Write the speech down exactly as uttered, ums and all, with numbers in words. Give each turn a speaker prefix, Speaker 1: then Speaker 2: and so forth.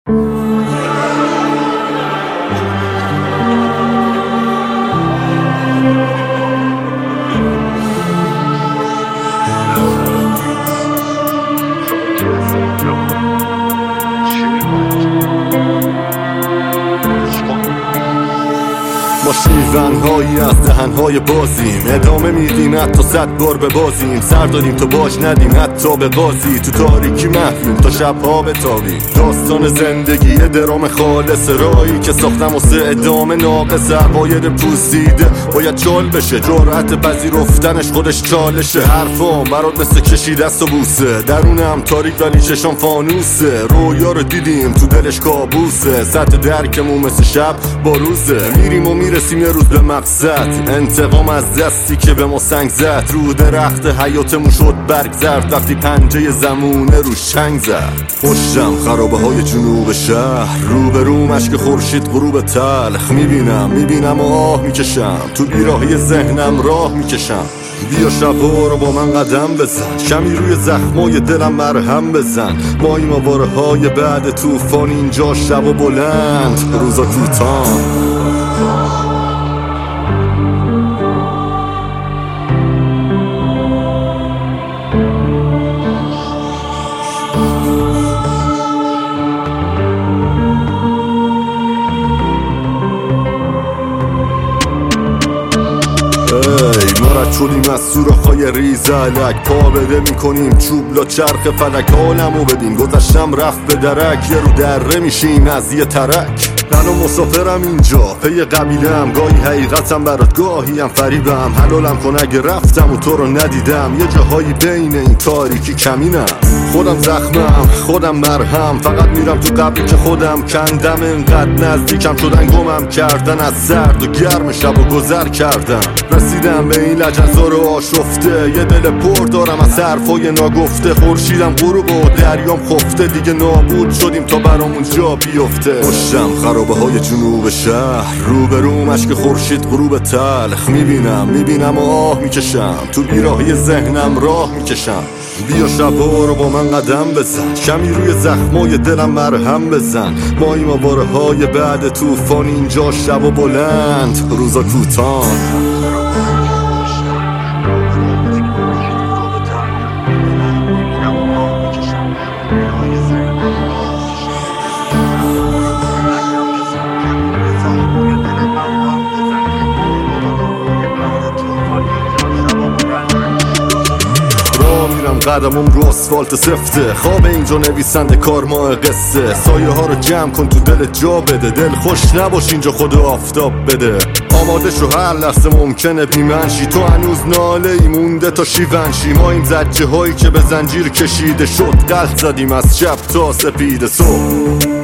Speaker 1: ما شیونهایی از دهنهای بازیم، ادامه میدیم حتی صد بار به بازیم، سر داریم تو باش ندیم حتی به قاضی، تو تاریکی محفیم تا شبها بتابیم. داستان زندگی درام خالص، رایی که ساختم واسه ادامه ناقص، عقاید پوسیده باید چال بشه، جرأت پذیرفتنش خودش چالشه. حرفام برات مثل کشی دست و بوسه، درونم تاریک ولی چشام فانوسه، رویا رو دیدیم تو دلش کابوسه، سطح درکمون مثل شب با روزه، میریم و میرسیم یه روز به مقصد، انتقام از دستی که به ما سنگ زد، رو درخت حیاتمون شد برگ زرد، وقتی پنجه زمونه روش چنگ زد. پشتم خرابه های جنوب شهر، رو به رو مشک خورشید غروب تلخ، میبینم میبینم و آه میکشم، تو بیراهی ذهنم راه میکشم. بیا شبا رو با من قدم بزن، کمی روی زخمای دلم مرهم بزن، ما این آواره های بعد توفان، اینجا شب و بلند روزا کوتاه. چولیم از سوراخ‌های ریزلک، پا بده میکنیم چوب لا چرخ فلک، عالمو بدیم گذشتم رفت به درک، یه رو دره میشیم از یه ترک. من و مسافرم اینجا پی قبیلم، گاهی حقیقتم برات گاهی هم فریبم، حلالم کن اگه رفتم و تو رو ندیدم، یه جاهایی بین این تاریکی کمینم، خودم زخمم خودم مرهم، فقط میرم تو قبلی که خودم کندم، انقدر نزدیکم شدن گمم کردن، از سرد و گرم شب و گذر کردم، رسیدم به این لجنزار و آشفته، یه دل پر دارم از حرفای ناگفته، خورشیدم غروب و دریام خفته، دیگه نابود شدیم تا برامون جا بیفته. پشتم خرابه های جنوب شهر، رو به رو مشک خورشید غروب تلخ، میبینم میبینم و آه میکشم، تو بیراهی ذهنم راه میکشم. بیا شبا رو با من قدم بزن، کمی روی زخمای دلم مرهم بزن، ما این آواره های بعد توفان، اینجا شب و بلند روزا کوتاه. قدمم رو آسفالت سفته، خواب اینجا نویسنده کارماه قصه، سایه ها رو جمع کن تو دل جا بده، دل خوش نباش اینجا خود آفتاب بده، آماده شو هر لحظه ممکنه بیمنشی، تو هنوز ناله ای مونده تا شیونشی، ما این زجه هایی که به زنجیر کشیده شد، قلط زدیم از شب تا سپید صبح.